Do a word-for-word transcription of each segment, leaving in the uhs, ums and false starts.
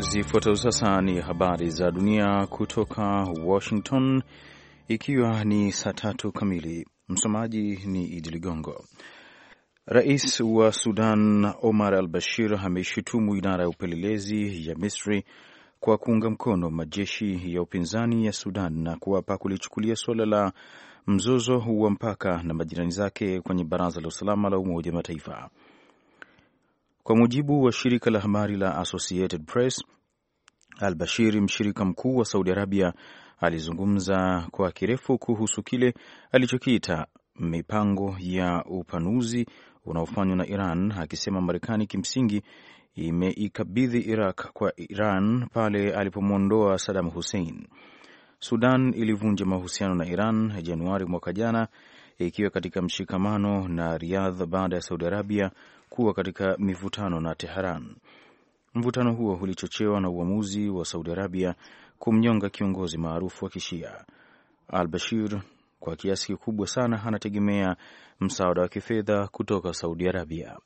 Zifuatazo sasa ni habari za dunia kutoka Washington, ikiwa ni saa tatu kamili. Msomaji ni Idi Ligongo. Rais wa Sudan Omar al-Bashir ameshutumu idara ya upelelezi ya Misri kwa kuunga mkono majeshi ya upinzani ya Sudan na kuwapa kulichukulia suala la mzozo wa mpaka na majirani zake kwenye Baraza la Usalama la Umoja wa Mataifa. Kwa mujibu wa shirika la habari la Associated Press, al-Bashir, mshirika mkuu wa Saudi Arabia, alizungumza kwa kirefu kuhusu kile alichokiita mipango ya upanuzi unaofanywa na Iran, akisema Marekani kimsingi imeikabidhi Iraq kwa Iran pale alipomwondoa Saddam Hussein. Sudan ilivunja mahusiano na Iran Januari mwaka jana, ikiwa katika mshikamano na Riyadh baada ya Saudi Arabia kuwa katika mivutano na Tehran. Mvutano huo ulichochewa na uamuzi wa Saudi Arabia kumnyonga kiongozi maarufu wa Kishia. Al-Bashir kwa kiasi kikubwa sana anategemea msaada wa kifedha kutoka Saudi Arabia.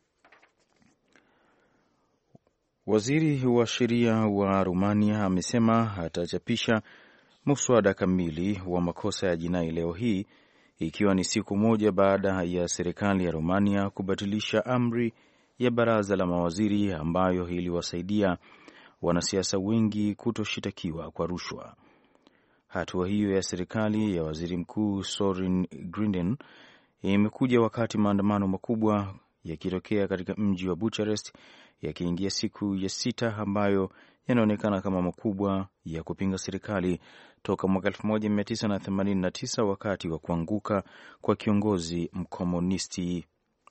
Waziri wa sheria wa Romania amesema atachapisha muswada kamili wa makosa ya jinai leo hii, ikiwa ni siku moja baada ya serikali ya Romania kubatilisha amri ya baraza la mawaziri ambayo iliwasaidia wanasiasa wengi kutoshitakiwa kwa rushwa. Hatua hiyo ya serikali ya waziri mkuu Sorin Grindean imekuja wakati maandamano makubwa yakitokea katika mji wa Bucharest, yakiingia siku ya sita ambayo yanaonekana kama makubwa ya kupinga serikali toka mwaka elfu moja mia tisa themanini na tisa wakati wa kuanguka kwa kiongozi mkomunisti.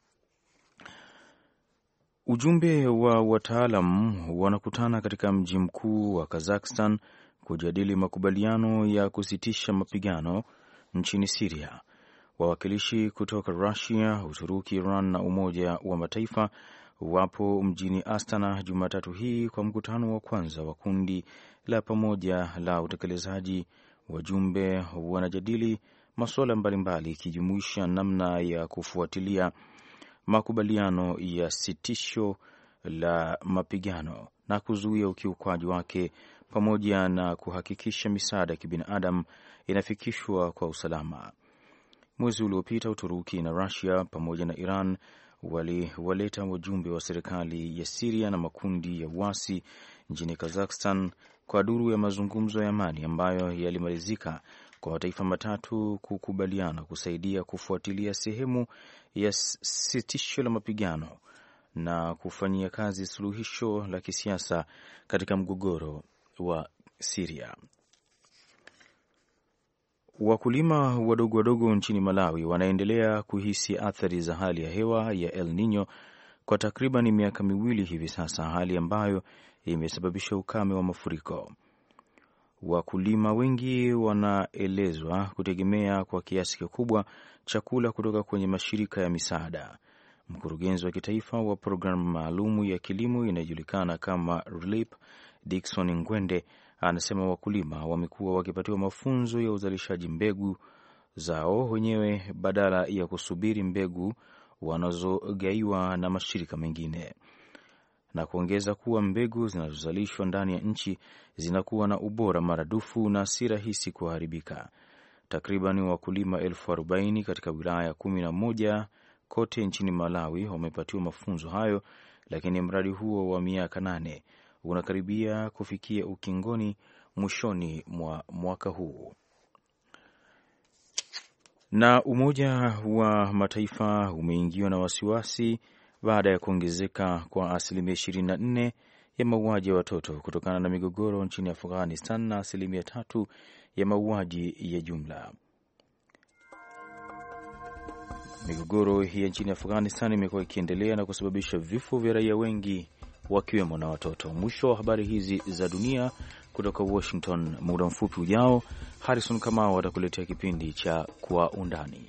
Ujumbe wa wataalam wanakutana katika mji mkuu wa Kazakhstan kujadili makubaliano ya kusitisha mapigano nchini Syria. Wawakilishi kutoka Russia, Uturuki, Iran na Umoja wa Mataifa wapo mjini Astana Jumatatu hii kwa mkutano wa kwanza wa kundi la pamoja la utekelezaji. Wajumbe wanajadili masuala mbalimbali ikijumuisha namna ya kufuatilia makubaliano ya sitisho la mapigano na kuzuia ukiukwaji wake, pamoja na kuhakikisha misaada ya kibinadamu inafikishwa kwa usalama. Mwezi uliopita Uturuki na Russia pamoja na Iran waliwaleta wajumbe wa serikali ya Syria na makundi ya uasi nchini Kazakhstan kwa duru ya mazungumzo ya amani ambayo yalimalizika kwa mataifa matatu kukubaliana kusaidia kufuatilia sehemu ya sitisho la mapigano na kufanyia kazi suluhisho la kisiasa katika mgogoro wa Syria. Wakulima wadogo wadogo nchini Malawi wanaendelea kuhisi athari za hali ya hewa ya El Nino kwa takriban miaka miwili hivi sasa, hali ambayo imesababisha ukame wa mafuriko. Wakulima wengi wanaelezwa kutegemea kwa kiasi kikubwa chakula kutoka kwenye mashirika ya misaada. Mkurugenzi wa kitaifa wa programu maalum ya kilimo inayojulikana kama RELIP, Dickson Ngwende, anasema wakulima wamekuwa wakipatiwa mafunzo ya uzalishaji mbegu zao wenyewe badala ya kusubiri mbegu wanazogaiwa na mashirika mengine, na kuongeza kuwa mbegu zinazozalishwa ndani ya nchi zinakuwa na ubora maradufu na si rahisi kuharibika. Takriban wakulima elfu arobaini katika wilaya kumi na moja kote nchini Malawi wamepatiwa mafunzo hayo, lakini mradi huo wa miaka nane unakaribia kufikia ukingoni mwishoni mwa mwaka huu. Na Umoja wa Mataifa umeingiwa na wasiwasi baada ya kuongezeka kwa asilimia ishirini na nne ya mauaji ya watoto kutokana na migogoro nchini Afghanistan na asilimia tatu ya mauaji ya jumla. Migogoro hii nchini Afghanistan imekuwa ikiendelea na kusababisha vifo vya raia wengi wakiwemo na watoto. Mwisho wa habari hizi za dunia kutoka Washington. Muda mfupi ujao, Harrison Kamau atakuletea kipindi cha Kwa Undani.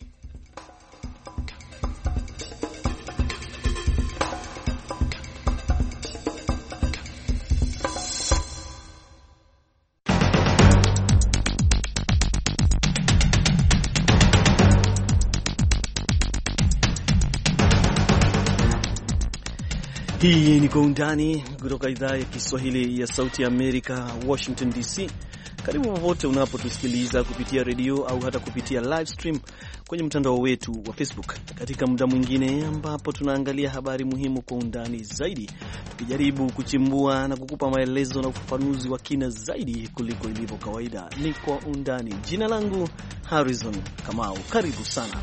Hii ni Kwa Undani kutoka idhaa ya Kiswahili ya Sauti ya Amerika, Washington D C. Karibu popote unapotusikiliza kupitia redio au hata kupitia live stream kwenye mtandao wetu wa Facebook, katika muda mwingine ambapo tunaangalia habari muhimu kwa undani zaidi, tukijaribu kuchimbua na kukupa maelezo na ufafanuzi wa kina zaidi kuliko ilivyo kawaida. Ni Kwa Undani. Jina langu Harrison Kamau. Karibu sana.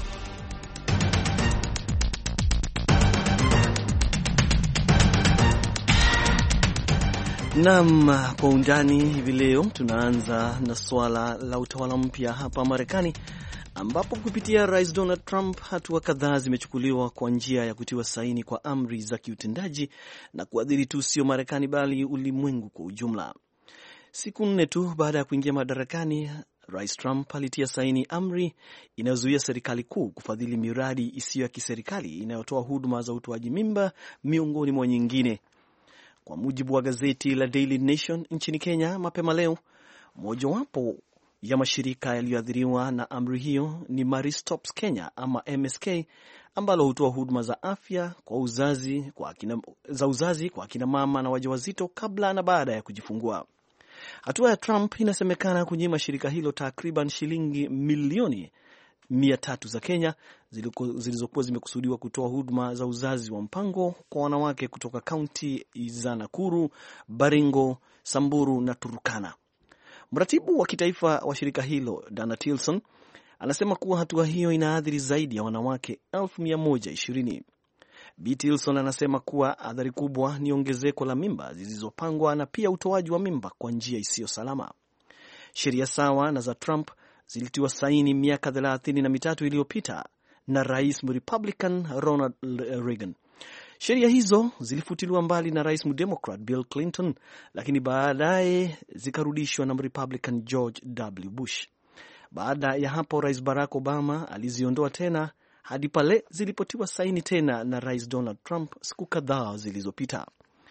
Naam, Kwa Undani hivi leo tunaanza na swala la utawala mpya hapa Marekani, ambapo kupitia Rais Donald Trump hatua kadhaa zimechukuliwa kwa njia ya kutiwa saini kwa amri za kiutendaji na kuadhiri tu sio Marekani bali ulimwengu kwa ujumla. Siku nne tu baada ya kuingia madarakani, Rais Trump alitia saini amri inayozuia serikali kuu kufadhili miradi isiyo ya kiserikali inayotoa huduma za utoaji mimba miongoni mwa nyingine. Kwa mujibu wa gazeti la Daily Nation nchini Kenya mapema leo, mojawapo ya mashirika yaliyoathiriwa na amri hiyo ni Marie Stopes Kenya ama M S K, ambalo hutoa huduma za afya kwa uzazi kwa akina, za uzazi kwa akina mama na wajawazito kabla na baada ya kujifungua. Hatua ya Trump inasemekana kunyima shirika hilo takriban shilingi milioni mia tatu za Kenya zilizokuwa zimekusudiwa kutoa huduma za uzazi wa mpango kwa wanawake kutoka kaunti za Nakuru, Baringo, Samburu na Turkana. Mratibu wa kitaifa wa shirika hilo, Dana Tilson, anasema kuwa hatua hiyo inaathiri zaidi ya wanawake elfu mia moja ishirini. B. Tilson anasema kuwa athari kubwa ni ongezeko la mimba zilizopangwa na pia utoaji wa mimba kwa njia isiyo salama. Sheria sawa na za Trump zilitiwa saini miaka thelathini na mitatu iliyopita na Rais Republican Ronald Reagan. Sheria hizo zilifutiliwa mbali na Rais Democrat Bill Clinton, lakini baadaye zikarudishwa na Republican George W. Bush. Baada ya hapo, Rais Barack Obama aliziondoa tena hadi pale zilipotiwa saini tena na Rais Donald Trump siku kadhaa zilizopita.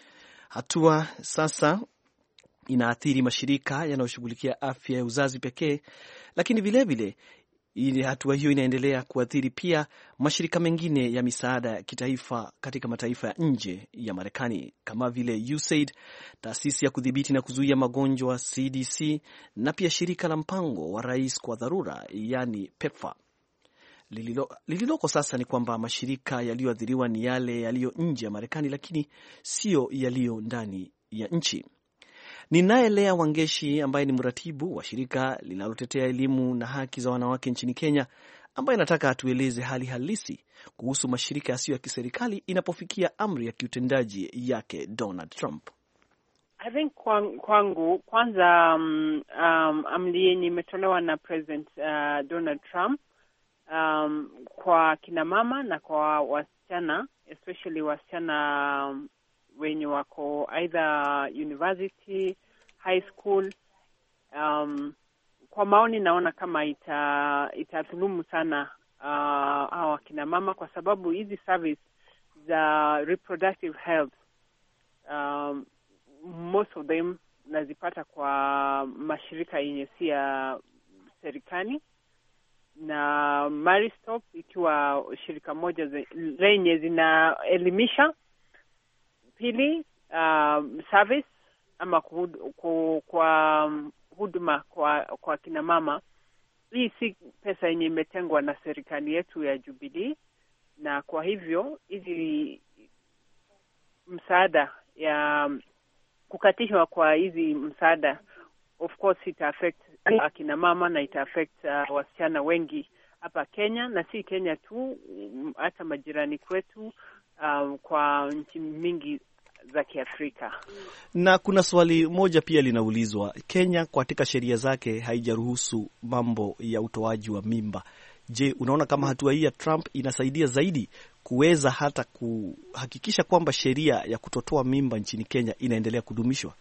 Hatua sasa inaathiri mashirika yanayoshughulikia afya ya uzazi pekee, lakini vilevile ili hatua hiyo inaendelea kuathiri pia mashirika mengine ya misaada ya kitaifa katika mataifa ya nje ya Marekani kama vile U S A I D, taasisi ya kudhibiti na kuzuia magonjwa C D C, na pia shirika la mpango wa rais kwa dharura yani PEPFAR. Lililo, lililoko sasa ni kwamba mashirika yaliyoathiriwa ni yale yaliyo nje ya Marekani, lakini sio yaliyo ndani ya nchi. Ninaye Lea Wangeshi ambaye ni mratibu wa shirika linalotetea elimu na haki za wanawake nchini Kenya, ambaye nataka atueleze hali halisi kuhusu mashirika yasiyo ya kiserikali inapofikia amri ya kiutendaji yake Donald Trump. I think kwangu kwanza um, um, amri yenye imetolewa na President uh, Donald Trump um, kwa kina mama na kwa wasichana, especially wasichana um, wenye wako either university, high school, um, kwa maoni naona kama ita itadhulumu sana uh, hawa kina mama, kwa sababu hizi service za reproductive health um, most of them nazipata kwa mashirika yenye si ya serikali, na Marie Stopes ikiwa shirika moja zenye zinaelimisha. Pili, uh, service ama kuhud, ku, kwa huduma kwa kwa kina mama, hii si pesa yenye imetengwa na serikali yetu ya Jubilee, na kwa hivyo hizi msaada ya kukatishwa kwa hizi msaada of course ita affect uh, kina mama na ita affect uh, wasichana wengi hapa Kenya, na si Kenya tu, hata majirani kwetu um, kwa nchi mingi za Kiafrika. Na kuna swali moja pia linaulizwa, Kenya katika sheria zake haijaruhusu mambo ya utoaji wa mimba. Je, unaona kama hatua hii ya Trump inasaidia zaidi kuweza hata kuhakikisha kwamba sheria ya kutotoa mimba nchini Kenya inaendelea kudumishwa?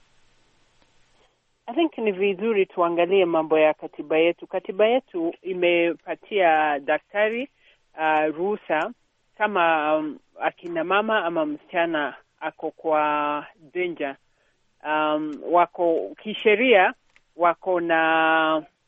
I think ni vizuri tuangalie mambo ya katiba yetu. Katiba yetu imepatia daktari uh, ruhusa kama um, akina mama ama msichana ako kwa danger, um, wako kisheria wako na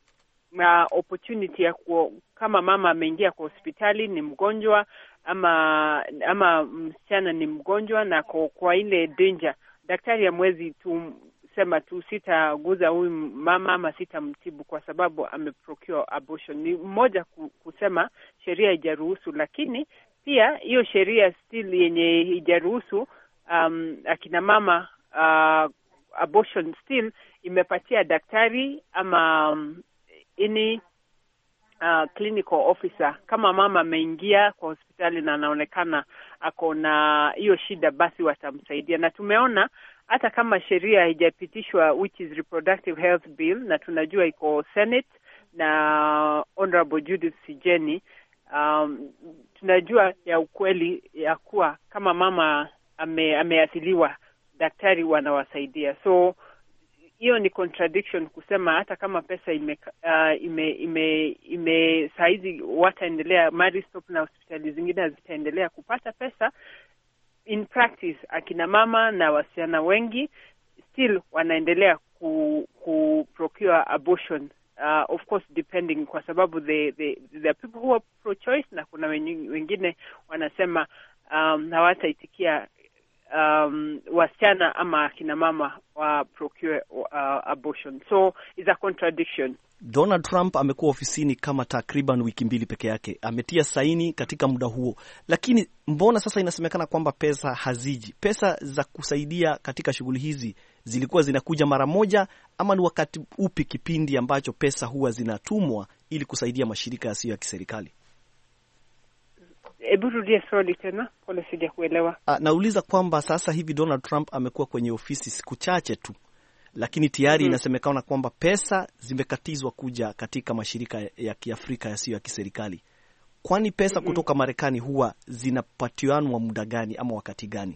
uh, opportunity ya ku, kama mama ameingia kwa hospitali ni mgonjwa ama ama msichana ni mgonjwa na kwa, kwa ile danger, daktari hamwezi tu sema tu sitaguza huyu mama ama sitamtibu kwa sababu ameprocure abortion. Ni mmoja kusema sheria haijaruhusu, lakini pia hiyo sheria still yenye haijaruhusu um, akina mama uh, abortion still imepatia daktari ama um, ini uh, clinical officer. Kama mama ameingia kwa hospitali na anaonekana ako na hiyo shida, basi watamsaidia. Na tumeona hata kama sheria haijapitishwa, which is Reproductive Health Bill, na tunajua iko Senate na Honorable Judith Sijeni, um, tunajua ya ukweli ya kuwa kama mama ame, ameathiriwa, daktari wanawasaidia. So hiyo ni contradiction kusema hata kama pesa ime uh, ime ime, ime saizi wataendelea, Marie Stopes na hospitali zingine zitaendelea kupata pesa. In practice akina mama na wasichana wengi still wanaendelea ku, ku procure abortion, uh, of course depending, kwa sababu the the the people who are pro choice na kuna wengine wanasema um, hawataitikia um, wasichana ama akina mama wa procure uh, abortion. So it's a contradiction. Donald Trump amekuwa ofisini kama takriban wiki mbili peke yake, ametia saini katika muda huo, lakini mbona sasa inasemekana kwamba pesa haziji? Pesa za kusaidia katika shughuli hizi zilikuwa zinakuja mara moja, ama ni wakati upi kipindi ambacho pesa huwa zinatumwa ili kusaidia mashirika yasiyo ya kiserikali? Hebu rudia swali tena, pole sija kuelewa. Nauliza kwamba sasa hivi Donald Trump amekuwa kwenye ofisi siku chache tu, lakini tayari mm-hmm. inasemekana kwamba pesa zimekatizwa kuja katika mashirika ya Kiafrika yasiyo ya kiserikali. Kwani pesa mm-hmm. kutoka Marekani huwa zinapatiwanwa muda gani ama wakati gani?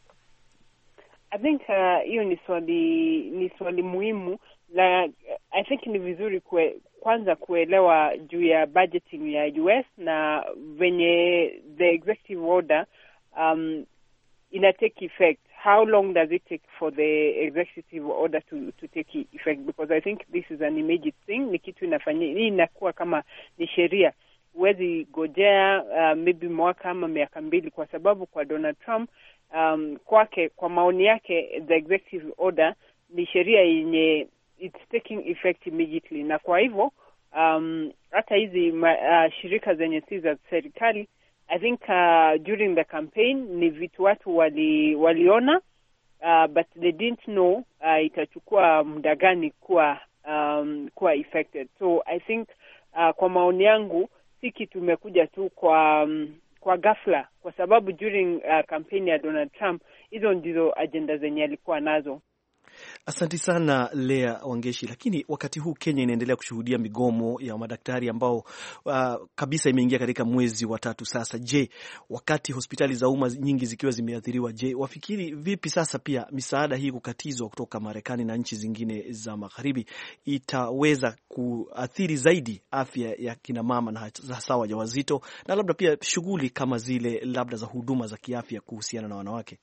I think hiyo uh, ni swali ni swali muhimu. La, I think ni vizuri kwe, kwanza kuelewa juu ya budgeting ya U S na venye the executive order um, ina take effect. How long does it take for the executive order to to take effect? Because I think this is an immediate thing. Ni kitu inafanya, hii inakuwa kama ni sheria. Huwezi gojea uh, maybe mwaka ama miaka mbili, kwa sababu kwa Donald Trump um, kwake, kwa maoni yake, the executive order ni sheria yenye it's taking effect immediately. Na kwa hivyo um, hata hizi uh, shirika zenye si za serikali, I think uh, during the campaign ni vitu watu wali, waliona uh, but they didn't know uh, itachukua muda gani kuwa um, kuwa affected. So I think uh, kwa maoni yangu si kitu tumekuja tu kwa um, kwa ghafla, kwa sababu during uh, campaign ya Donald Trump hizo ndizo agenda zenye alikuwa nazo. Asante sana Lea Wangeshi. Lakini wakati huu Kenya inaendelea kushuhudia migomo ya madaktari ambao uh, kabisa imeingia katika mwezi wa tatu sasa. Je, wakati hospitali za umma nyingi zikiwa zimeathiriwa, je, wafikiri vipi sasa pia misaada hii kukatizwa kutoka Marekani na nchi zingine za magharibi itaweza kuathiri zaidi afya ya kina mama na hasa wajawazito, na labda pia shughuli kama zile labda za huduma za kiafya kuhusiana na wanawake?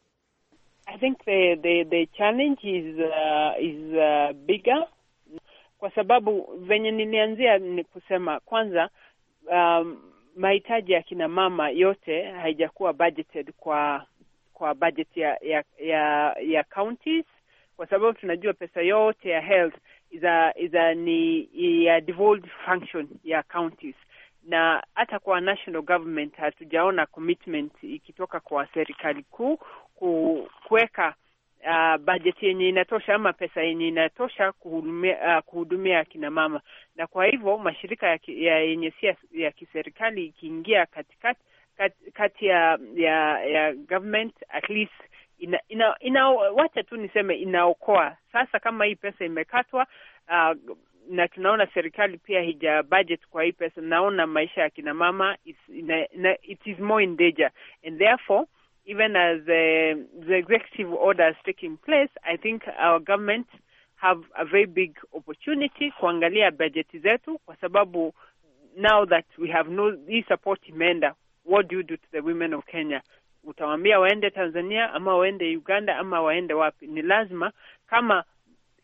I think the the the challenge is uh, is uh, bigger, kwa sababu venye nilianzia ni kusema kwanza um, mahitaji ya kina mama yote haijakuwa budgeted kwa kwa budget ya ya ya, ya counties, kwa sababu tunajua pesa yote ya health is a, is a ni ya devolved function ya counties, na hata kwa national government hatujaona commitment ikitoka kwa serikali kuu kuweka uh, budget yenye inatosha ama pesa yenye inatosha kuhudumia, uh, kuhudumia kina mama. Na kwa hivyo mashirika ya, ya yenye si ya kiserikali ikiingia katikati kati, kati ya, ya ya government, at least ina, ina, ina wacha tu niseme inaokoa. Sasa kama hii pesa imekatwa uh, na tunaona serikali pia hija budget kwa hii pesa, naona maisha ya kina mama is, ina, ina, it is more in danger, and therefore even as uh, the executive order is taking place, I think our government have a very big opportunity kuangalia budget zetu, kwa sababu now that we have no hii support imeenda, what do you do to the women of Kenya? Utawaambia waende Tanzania ama waende Uganda ama waende wapi? Ni lazima kama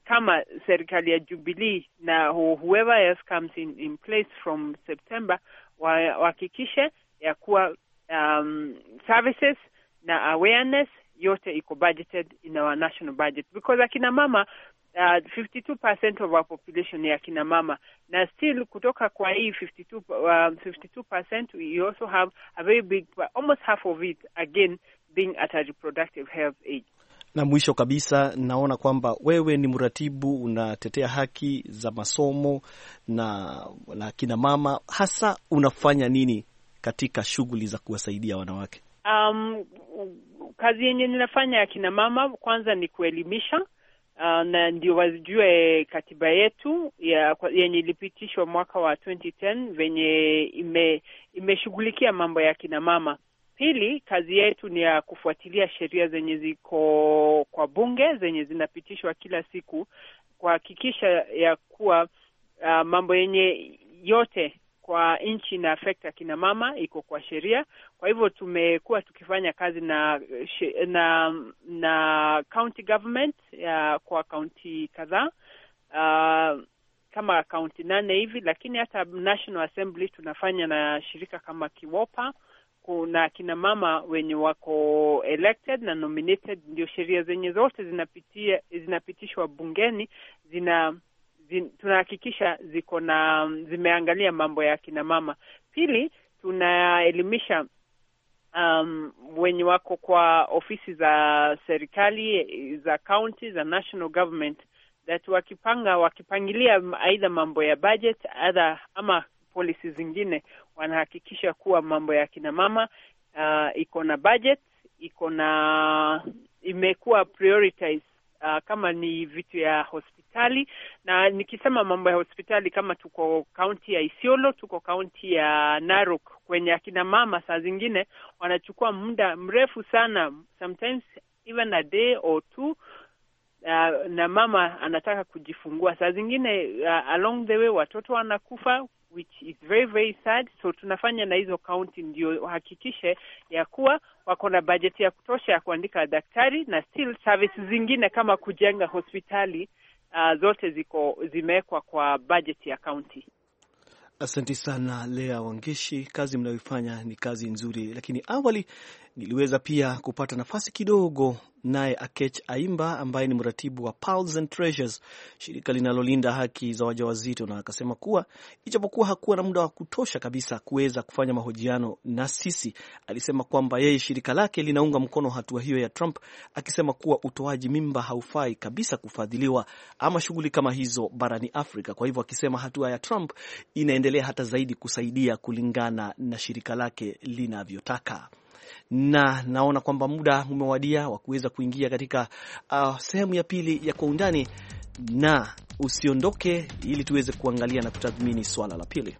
kama serikali ya Jubilee na whoever else comes in, in place from September wahakikishe ya kuwa um, services na awareness yote iko budgeted in our national budget, because akina mama uh, fifty-two percent of our population ya akina mama, na still kutoka kwa hii fifty-two percent we also have a very big, almost half of it again being at a reproductive health age. Na mwisho kabisa, naona kwamba wewe ni mratibu, unatetea haki za masomo na na kina mama, hasa unafanya nini katika shughuli za kuwasaidia wanawake? Um, kazi yenye ninafanya ya kina mama kwanza ni kuelimisha, uh, na ndio wajue katiba yetu ya yenye ilipitishwa mwaka wa twenty ten venye ime imeshughulikia mambo ya kina mama. Pili, kazi yetu ni ya kufuatilia sheria zenye ziko kwa bunge zenye zinapitishwa kila siku, kuhakikisha ya kuwa uh, mambo yenye yote kwa nchi na affect akina mama iko kwa sheria. Kwa hivyo tumekuwa tukifanya kazi na na na county government ya kwa county kadhaa, uh, kama county nane hivi, lakini hata National Assembly tunafanya na shirika kama Kiwopa. Kuna kina mama wenye wako elected na nominated, ndio sheria zenye zote zinapitia zinapitishwa bungeni zina zin, tunahakikisha ziko na zimeangalia mambo ya kina mama. Pili, tunaelimisha um, wenye wako kwa ofisi za serikali za county za national government that wakipanga wakipangilia aidha mambo ya budget ada ama policies zingine, wanahakikisha kuwa mambo ya kina mama uh, iko na budget, iko na imekuwa prioritized, uh, kama ni vitu ya hospitali. Na nikisema mambo ya hospitali, kama tuko county ya Isiolo, tuko county ya Narok, kwenye akina mama saa zingine wanachukua muda mrefu sana, sometimes even a day or two, uh, na mama anataka kujifungua. Saa zingine uh, along the way watoto wanakufa, which is very very sad. So tunafanya na hizo county ndio hakikishe ya kuwa wako na budget ya kutosha ya kuandika daktari, na still services zingine kama kujenga hospitali uh, zote ziko zimewekwa kwa budget ya county. Asante sana Lea Wangeshi, kazi mnayoifanya ni kazi nzuri, lakini awali niliweza pia kupata nafasi kidogo naye Akech Aimba ambaye ni mratibu wa Pearls and Treasures, shirika linalolinda haki za wajawazito, na akasema kuwa ijapokuwa hakuwa na muda wa kutosha kabisa kuweza kufanya mahojiano na sisi, alisema kwamba yeye shirika lake linaunga mkono hatua hiyo ya Trump, akisema kuwa utoaji mimba haufai kabisa kufadhiliwa ama shughuli kama hizo barani Afrika. Kwa hivyo akisema hatua ya Trump inaendelea hata zaidi kusaidia kulingana na shirika lake linavyotaka. Na naona kwamba muda umewadia wa kuweza kuingia katika uh, sehemu ya pili ya Kwa Undani, na usiondoke ili tuweze kuangalia na kutathmini swala la pili.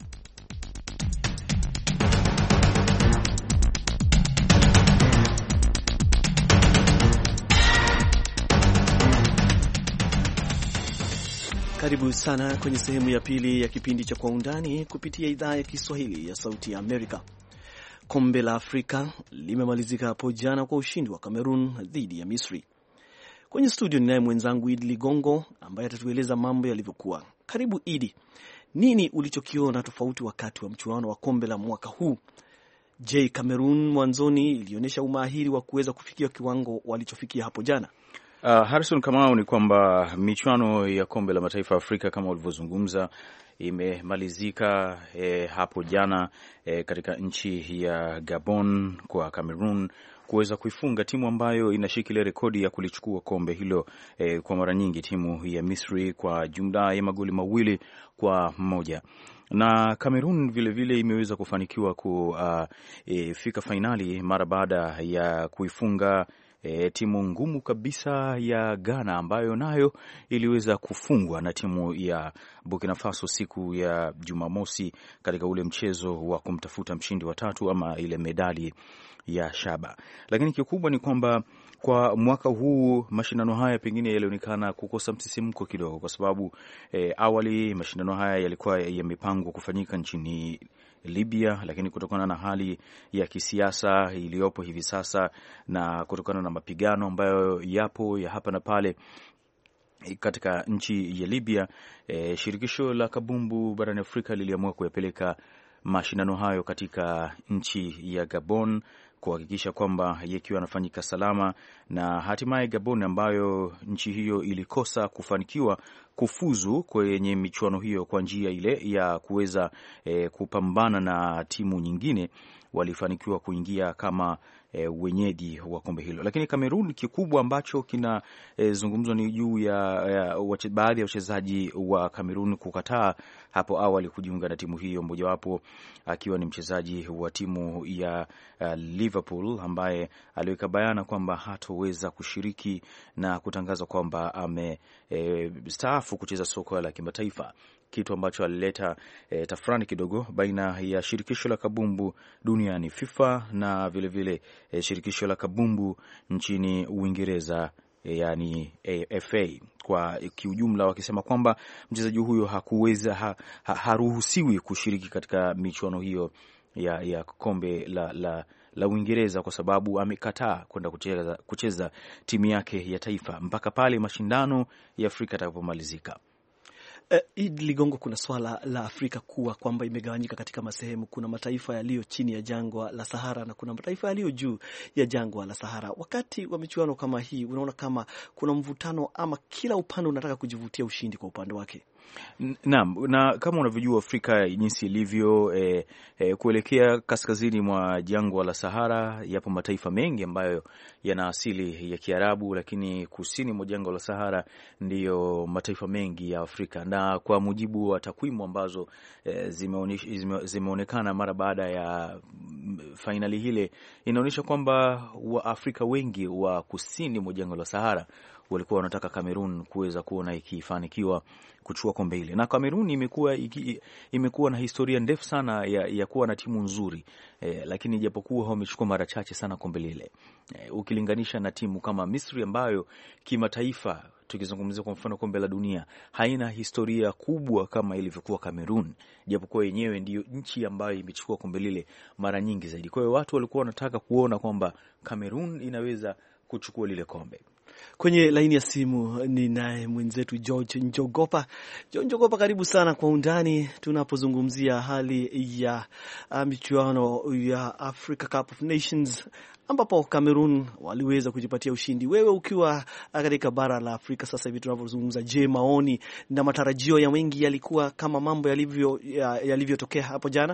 Karibu sana kwenye sehemu ya pili ya kipindi cha Kwa Undani kupitia idhaa ya Kiswahili ya Sauti ya Amerika. Kombe la Afrika limemalizika hapo jana kwa ushindi wa Cameroon dhidi ya Misri. Kwenye studio ninaye mwenzangu Idi Ligongo ambaye atatueleza mambo yalivyokuwa. Karibu Idi, nini ulichokiona tofauti wakati wa mchuano wa kombe la mwaka huu? Je, Cameroon mwanzoni ilionyesha umahiri wa kuweza kufikia kiwango walichofikia hapo jana? Uh, Harrison Kamau, ni kwamba michuano ya kombe la mataifa Afrika kama ulivyozungumza imemalizika eh, hapo jana eh, katika nchi ya Gabon kwa Cameroon kuweza kuifunga timu ambayo inashikilia rekodi ya kulichukua kombe hilo eh, kwa mara nyingi, timu ya Misri kwa jumla ya magoli mawili kwa moja. Na Cameroon vile vile imeweza kufanikiwa kufika uh, e, fainali mara baada ya kuifunga E, timu ngumu kabisa ya Ghana ambayo nayo iliweza kufungwa na timu ya Burkina Faso siku ya Jumamosi katika ule mchezo wa kumtafuta mshindi wa tatu ama ile medali ya shaba. Lakini kikubwa ni kwamba kwa mwaka huu mashindano haya pengine yalionekana kukosa msisimko kidogo, kwa sababu e, awali mashindano haya yalikuwa yamepangwa kufanyika nchini Libya, lakini kutokana na hali ya kisiasa iliyopo hivi sasa na kutokana na mapigano ambayo yapo ya hapa na pale, katika nchi ya Libya, e, shirikisho la kabumbu barani Afrika liliamua kuyapeleka mashindano hayo katika nchi ya Gabon kuhakikisha kwamba yakiwa yanafanyika salama, na hatimaye Gabon ambayo nchi hiyo ilikosa kufanikiwa kufuzu kwenye michuano hiyo kwa njia ile ya kuweza e, kupambana na timu nyingine, walifanikiwa kuingia kama E, wenyeji wa kombe hilo. Lakini Kamerun, kikubwa ambacho kinazungumzwa e, ni juu ya, ya baadhi ya wachezaji wa Kamerun kukataa hapo awali kujiunga na timu hiyo, mmojawapo akiwa ni mchezaji wa timu ya uh, Liverpool ambaye aliweka bayana kwamba hatoweza kushiriki na kutangaza kwamba amestaafu e, kucheza soka la kimataifa, kitu ambacho alileta e, tafrani kidogo baina ya shirikisho la kabumbu duniani FIFA na vilevile vile, e, shirikisho la kabumbu nchini Uingereza, e, yani F A kwa kiujumla, wakisema kwamba mchezaji huyo hakuweza ha, ha, haruhusiwi kushiriki katika michuano hiyo ya, ya kombe la, la, la Uingereza kwa sababu amekataa kwenda kucheza, kucheza timu yake ya taifa mpaka pale mashindano ya Afrika yatakapomalizika. Uh, Idi Ligongo, kuna swala la Afrika kuwa kwamba imegawanyika katika masehemu. Kuna mataifa yaliyo chini ya jangwa la Sahara na kuna mataifa yaliyo juu ya jangwa la Sahara. Wakati wa michuano kama hii, unaona kama kuna mvutano ama kila upande unataka kujivutia ushindi kwa upande wake? Naam, na kama unavyojua Afrika jinsi ilivyo e, e, kuelekea kaskazini mwa jangwa la Sahara, yapo mataifa mengi ambayo yana asili ya Kiarabu, lakini kusini mwa jangwa la Sahara ndiyo mataifa mengi ya Afrika. Na kwa mujibu wa takwimu ambazo e, zimeonekana mara baada ya fainali hile, inaonyesha kwamba Waafrika wengi wa kusini mwa jangwa la Sahara walikuwa wanataka Kamerun kuweza kuona ikifanikiwa kuchukua kombe hili. Na Kamerun imekuwa imekuwa na historia ndefu sana ya, ya kuwa na timu nzuri e, lakini japokuwa wamechukua mara chache sana kombe lile e, ukilinganisha na timu kama Misri ambayo kimataifa, tukizungumzia kwa mfano kombe la dunia, haina historia kubwa kama ilivyokuwa Kamerun, japokuwa yenyewe ndiyo nchi ambayo imechukua kombe lile mara nyingi zaidi. Kwa hiyo watu walikuwa wanataka kuona kwamba Kamerun inaweza kuchukua lile kombe. Kwenye laini ya simu ni naye mwenzetu George Njogopa. George Njogopa, karibu sana kwa undani tunapozungumzia hali ya michuano ya Africa Cup of Nations ambapo Cameroon waliweza kujipatia ushindi. Wewe ukiwa katika bara la Afrika sasa hivi tunavyozungumza, je, maoni na matarajio ya wengi yalikuwa kama mambo yalivyo yalivyotokea hapo jana?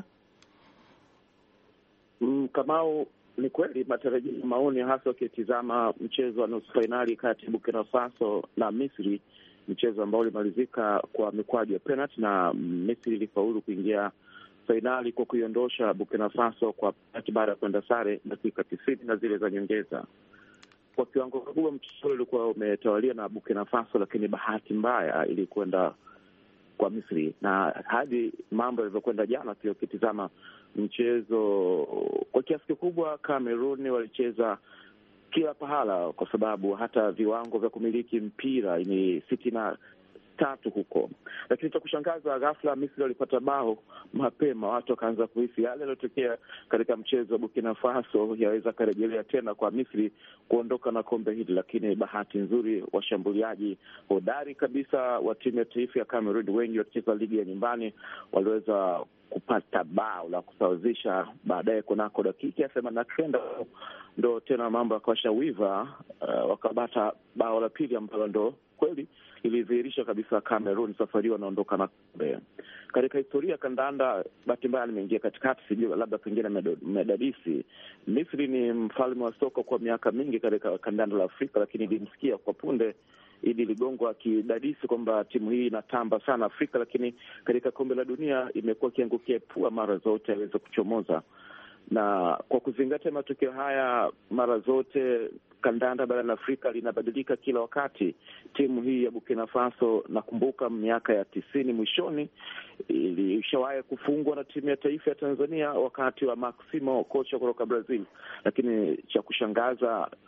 Mm, Kamau, ni kweli matarajio na maoni, hasa ukitizama mchezo wa nusu fainali kati ya Burkina Faso na Misri, mchezo ambao ulimalizika kwa mikwaju ya penalty na Misri ilifaulu kuingia fainali kwa kuiondosha Burkina Faso kwa penalty baada ya kwenda sare dakika tisini na zile za nyongeza. Kwa kiwango kikubwa mchezo ulikuwa umetawalia na Burkina Faso, lakini bahati mbaya ilikwenda kwa Misri. Na hadi mambo yalivyokwenda jana, pia ukitizama mchezo kwa kiasi kikubwa Cameroon walicheza kila pahala, kwa sababu hata viwango vya kumiliki mpira ni sitini na tatu huko. Lakini cha kushangaza, ghafla Misri walipata bao mapema, watu wakaanza kuhisi yale yaliyotokea katika mchezo wa Burkina Faso yaweza karejelea tena kwa Misri kuondoka na kombe hili. Lakini bahati nzuri, washambuliaji hodari kabisa wa timu ya taifa ya Cameroon, wengi wakicheza ligi ya nyumbani, waliweza kupata bao la kusawazisha baadaye kunako dakika ya themanini na kenda, ndo tena mambo yakawasha wiva, uh, wakapata bao la pili ambalo ndo kweli ilidhihirisha kabisa Cameroon safari wanaondoka na kombe. Katika historia ya kandanda, bahati mbaya nimeingia katikati, sijui labda pengine medadisi, Misri ni mfalme wa soka kwa miaka mingi katika kandanda la Afrika, lakini nilimsikia kwa punde Idi Ligongo akidadisi kwamba timu hii inatamba sana Afrika, lakini katika kombe la dunia imekuwa kiangukia pua mara zote aweze kuchomoza. Na kwa kuzingatia matukio haya mara zote, kandanda barani Afrika linabadilika kila wakati. Timu hii ya Burkina Faso, nakumbuka miaka ya tisini mwishoni, ilishawahi kufungwa na timu ya taifa ya Tanzania wakati wa Maximo, kocha kutoka Brazil. Lakini cha kushangaza,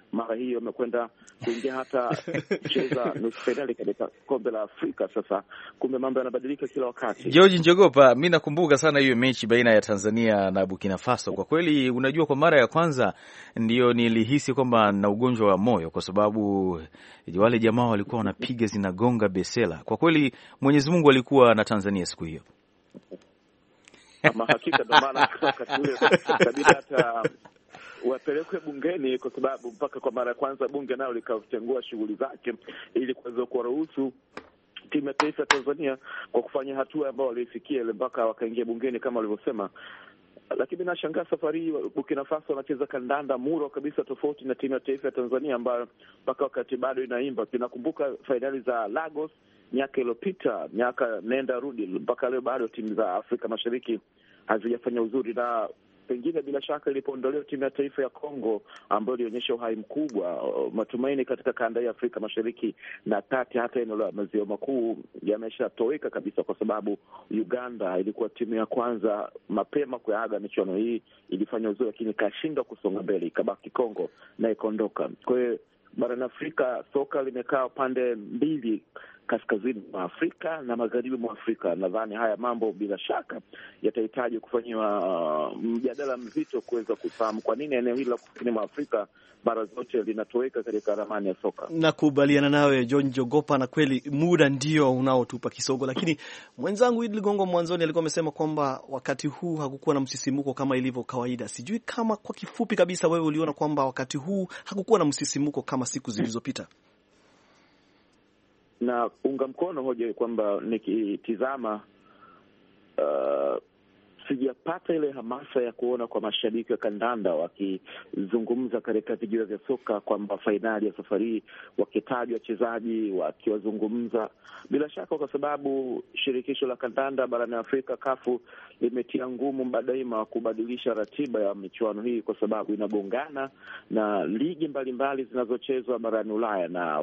mara hii wamekwenda kuingia hata kucheza nusu fainali katika kombe la Afrika. Sasa kumbe mambo yanabadilika kila wakati. George Njogopa, mimi nakumbuka sana hiyo mechi baina ya Tanzania na Burkina Faso. Kwa kweli, unajua, kwa mara ya kwanza ndio nilihisi kwamba na ugonjwa wa moyo, kwa sababu wale jamaa walikuwa wanapiga zinagonga besela. Kwa kweli Mwenyezi Mungu alikuwa na Tanzania siku hiyo. Ama hakika ndo maana wakati ule kabila hata wapelekwe bungeni, kwa sababu mpaka kwa mara ya kwanza bunge nao likatengua shughuli zake ili kuweza kuwaruhusu timu ya taifa ya Tanzania kwa kufanya hatua ambayo walifikia ile mpaka wakaingia bungeni kama walivyosema. Lakini nashangaa safari hii Burkina Faso wanacheza kandanda muro kabisa, tofauti na timu ya taifa ya Tanzania ambayo mpaka wakati bado inaimba. Tunakumbuka fainali za Lagos miaka iliyopita, miaka nenda rudi, mpaka leo bado timu za Afrika Mashariki hazijafanya uzuri, na pengine bila shaka ilipoondolewa timu ya taifa ya Kongo ambayo ilionyesha uhai mkubwa, matumaini katika kanda ya Afrika Mashariki na kati, hata eneo la maziwa makuu yameshatoweka kabisa, kwa sababu Uganda ilikuwa timu ya kwanza mapema kuaga michuano hii, ilifanya uzuri lakini ikashindwa kusonga mbele, ikabaki Kongo na ikaondoka. Kwa hiyo barani Afrika soka limekaa pande mbili, kaskazini mwa Afrika na magharibi mwa Afrika. Nadhani haya mambo bila shaka yatahitaji kufanyiwa uh, mjadala mzito kuweza kufahamu kwa nini eneo hili la kusini mwa Afrika bara zote linatoweka katika ramani ya soka. Nakubaliana nawe John Jogopa, na kweli muda ndio unaotupa kisogo, lakini mwenzangu Idli Gongo mwanzoni alikuwa amesema kwamba wakati huu hakukuwa na msisimuko kama ilivyo kawaida. Sijui kama kwa kifupi kabisa wewe uliona kwamba wakati huu hakukuwa na msisimuko kama siku zilizopita. Na unga mkono hoja kwamba nikitizama uh, sijapata ile hamasa ya kuona kwa mashabiki wa kandanda wakizungumza katika vijio vya soka kwamba fainali ya safari wakitaja wachezaji wakiwazungumza. Bila shaka kwa sababu shirikisho la kandanda barani Afrika kafu limetia ngumu mbadaima kubadilisha ratiba ya michuano hii, kwa sababu inagongana na ligi mbalimbali zinazochezwa barani Ulaya na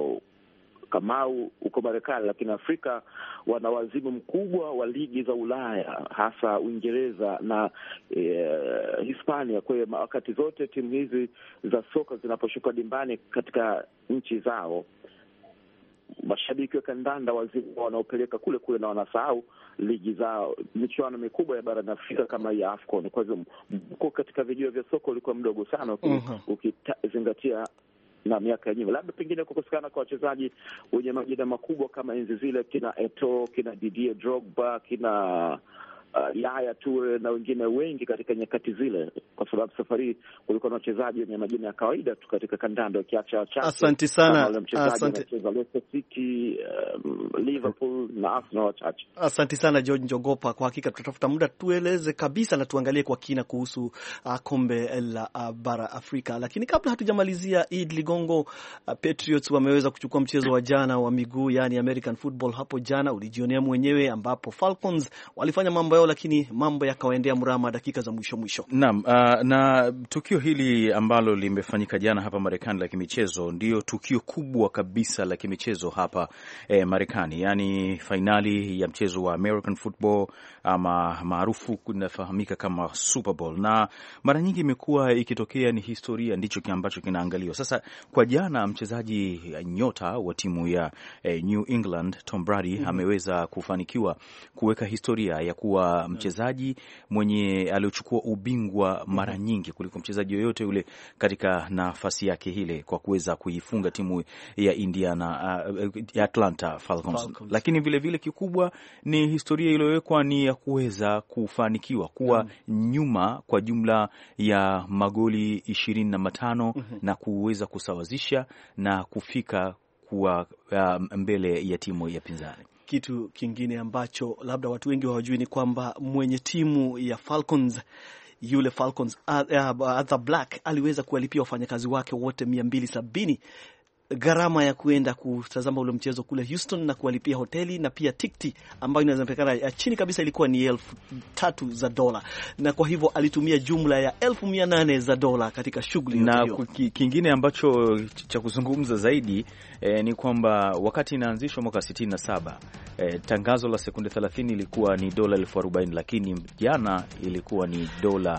Kamau uko Marekani, lakini Afrika wana wazimu mkubwa wa ligi za Ulaya, hasa Uingereza na e, Hispania. Kwa hiyo wakati zote timu hizi za soka zinaposhuka dimbani katika nchi zao, mashabiki wa kandanda wazimu wanaopeleka kule kule na wanasahau ligi zao, michuano mikubwa ya barani Afrika kama ya AFCON. Kwa hivyo mko katika vijio vya soka ulikuwa mdogo sana uh-huh. ukizingatia na miaka ya nyuma, labda pengine kukosekana kwa wachezaji wenye majina makubwa kama enzi zile, kina Eto'o, kina Didier Drogba, kina uh, Yaya Toure na wengine wengi katika nyakati zile, kwa sababu safari kulikuwa na wachezaji wenye majina ya kawaida tu katika kandanda, ukiacha wachache. Asante sana. Asante. Leicester City, um, Liverpool na Arsenal wachache. Asante sana George Njogopa. Kwa hakika tutatafuta muda tueleze kabisa na tuangalie kwa kina kuhusu uh, kombe la uh, bara Afrika. Lakini kabla hatujamalizia, Id Ligongo, uh, Patriots wameweza kuchukua mchezo wa jana wa miguu, yani American football hapo jana, ulijionea mwenyewe, ambapo Falcons walifanya mambo yao lakini mambo yakawaendea mrama dakika za mwisho mwisho. Naam, uh, na tukio hili ambalo limefanyika jana hapa Marekani la kimichezo ndio tukio kubwa kabisa la kimichezo hapa eh, Marekani, yani fainali ya mchezo wa American football ama maarufu kunafahamika kama Super Bowl, na mara nyingi imekuwa ikitokea ni historia, ndicho ambacho kinaangaliwa. Sasa kwa jana mchezaji nyota wa timu ya eh, New England Tom Brady mm-hmm. ameweza kufanikiwa kuweka historia ya kuwa mchezaji mwenye aliochukua ubingwa mara nyingi kuliko mchezaji yoyote yule katika nafasi yake ile, kwa kuweza kuifunga timu ya Indiana uh, ya Atlanta Falcons. Falcons. Lakini vile vile kikubwa ni historia iliyowekwa ni ya kuweza kufanikiwa kuwa mm. nyuma kwa jumla ya magoli ishirini na matano mm-hmm. na kuweza kusawazisha na kufika kuwa uh, mbele ya timu ya pinzani. Kitu kingine ambacho labda watu wengi hawajui ni kwamba mwenye timu ya Falcons, yule Falcons Arthur Black, aliweza kuwalipia wafanyakazi wake wote mia mbili sabini gharama ya kuenda kutazama ule mchezo kule Houston, na kuwalipia hoteli na pia tikti ambayo inasemekana ya chini kabisa ilikuwa ni elfu tatu za dola, na kwa hivyo alitumia jumla ya elfu mia nane za dola katika shughuli na kingine ambacho cha kuzungumza zaidi eh, ni kwamba wakati inaanzishwa mwaka sitini na saba eh, tangazo la sekunde thelathini ilikuwa ni dola elfu arobaini, lakini jana ilikuwa ni dola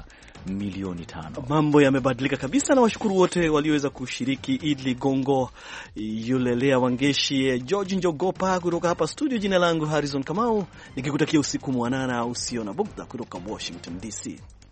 milioni tano. Mambo yamebadilika kabisa, na washukuru wote walioweza kushiriki: Idli Gongo, yule Lea Wangeshi, George Njogopa kutoka hapa studio. Jina langu Harrison Kamau, nikikutakia usiku mwanana usio na bugdha kutoka Washington D C.